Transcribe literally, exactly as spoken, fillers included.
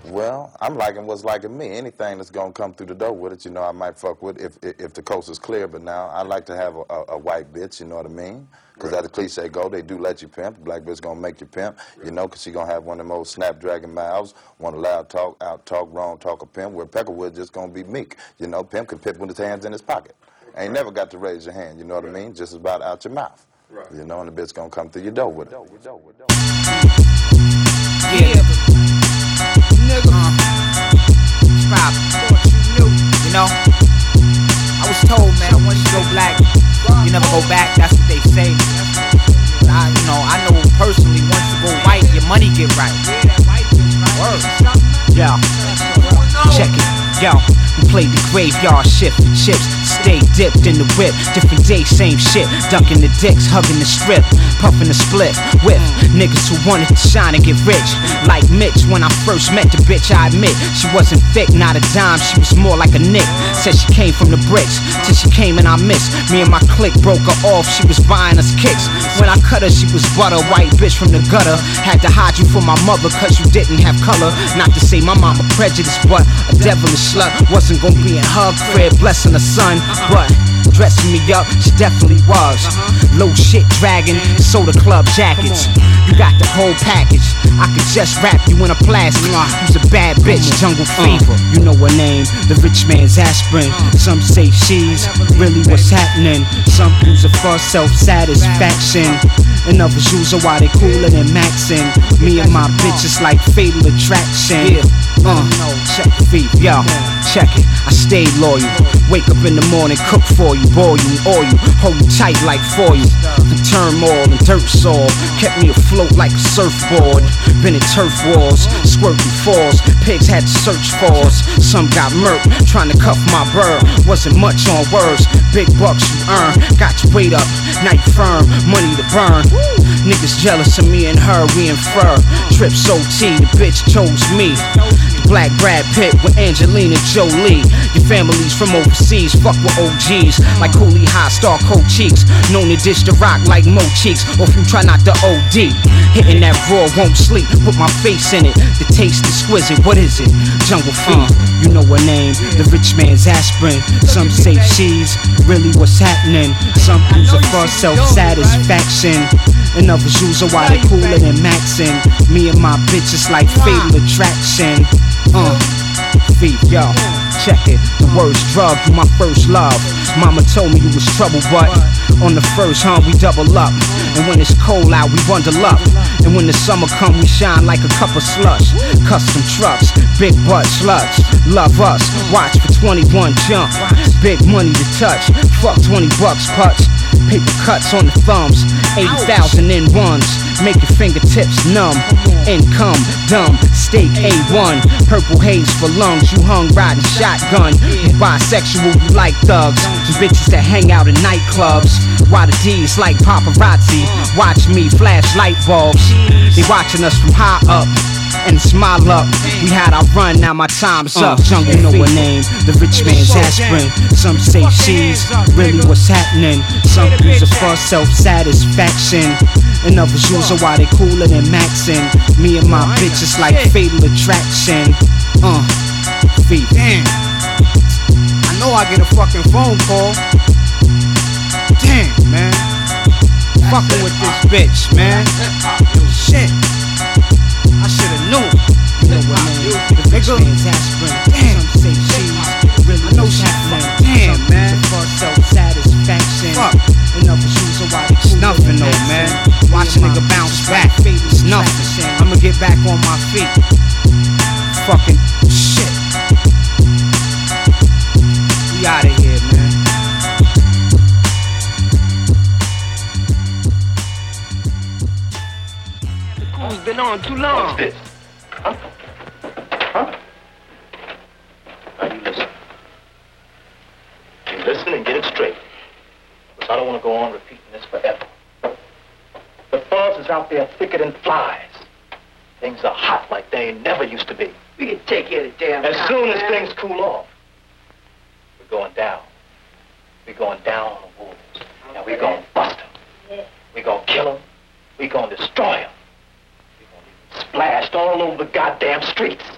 Well, I'm liking what's liking me. Anything that's gonna come through the door with it, you know, I might fuck with if if, if the coast is clear. But now I like to have a, a, a white bitch, you know what I mean? Because right. As the cliche go, they do let you pimp. The black bitch gonna make you pimp, right. You know, because she gonna have one of them old snapdragon mouths, want to loud talk, out talk, wrong talk a pimp. Where Peckerwood just gonna be meek, you know. Pimp can pimp with his hands in his pocket. Ain't right. Never got to raise your hand, you know what right. I mean? Just about out your mouth, right. You know, and the bitch gonna come through your door with it. Yeah, nigga, uh, stop. Thought you knew, you know. I was told, man, once you go black, you never go back. That's what they say. But I, you know, I know personally, once you go white, your money get right. Word. Yo, check it. Yo, we played the graveyard shift with chips. Stay dipped in the whip. Different day, same shit. Dunking the dicks, hugging the strip. Puffing the split with niggas who wanted to shine and get rich. Like Mitch, when I first met the bitch, I admit she wasn't thick, not a dime. She was more like a nick. Said she came from the bricks. Till she came and I missed. Me and my clique broke her off. She was buying us kicks. When I cut her, she was butter. White bitch from the gutter. Had to hide you from my mother cause you didn't have color. Not to say my mama prejudiced, but a devilish slut. Wasn't gonna be in her crib, blessing her son, but dressing me up, she definitely was. Low shit dragging, soda club jackets. You got the whole package. I could just wrap you in a plastic. You's a bad bitch, jungle fever. You know her name, the rich man's aspirin. Some say she's really what's happening. Some use her for self-satisfaction, and others use her while they cooler than maxing. Me and my bitches like fatal attraction. Uh, check the feet, yo, check it. I stayed loyal. Wake up in the morning, cook for you, boil you, oil you, hold you tight like foil. The turmoil and dirt soil kept me afloat like a surfboard. Been in turf wars, squirting falls. Pigs had to search for us. Some got murked, trying to cuff my bird. Wasn't much on words. Big bucks you earn, got your weight up, night firm, money to burn. Niggas jealous of me and her, we infer. Trips O T, the bitch chose me. Black Brad Pitt with Angelina Jolie. Your family's from overseas, fuck with O Gs like Cooley High, star cold cheeks. Known to dish the rock like Mo Cheeks. Or if you try not to O D, hitting that raw won't sleep. Put my face in it, the taste exquisite. What is it? Jungle fever. You know her name, the rich man's aspirin. Some say she's really what's happening. Some use her for self-satisfaction, and others use her while they cooler than maxing. Me and my bitches like fatal attraction. Uh, feet, yo, check it. The worst drug, you my first love. Mama told me you was trouble, but on the first, huh, we double up. And when it's cold out, we bundle up. And when the summer come, we shine like a cup of slush. Custom trucks, big butt sluts. Love us, watch for twenty-one jump. Big money to touch, fuck twenty bucks putts. Paper cuts on the thumbs, eighty thousand in ones. Make your fingertips numb. Income, dumb, state A one. Purple haze for lungs, you hung riding shotgun. You bisexual, you like thugs. You bitches that hang out in nightclubs. Why the D's like paparazzi? Watch me flash light bulbs. They watching us from high up. And it's my luck, we had our run, now my time's up. Jungle know her name, the rich man's aspirin. Some say she's really what's happening. Some use her for self-satisfaction, and others use her while they cooler than maxing. Me and my bitches like fatal attraction. Uh, feet. Damn, I know I get a fucking phone call. Damn, man, fucking with this bitch, man. Shit, I shoulda knew. You know what I mean? The rich man's aspirin. Damn, some say she's really I know she's fucking. Damn, man. For self-satisfaction. Fuck. And others use her while they cool. Nothing though, man. Watch a nigga bounce back. It's nothing. I'ma get back on my feet. Fucking shit. We outta here, man. It's been on too long. What's this? Huh? Huh? Now you listen. You listen and get it straight. Because I don't want to go on repeating this forever. The buzz is out there thicker than flies. Things are hot like they ain't never used to be. We can take care of the damn As cop, soon as man. things cool off, we're going down. We're going down on the wolves. And we're going to bust them. We're going to kill them. We're going to destroy them. Splashed all over the goddamn streets.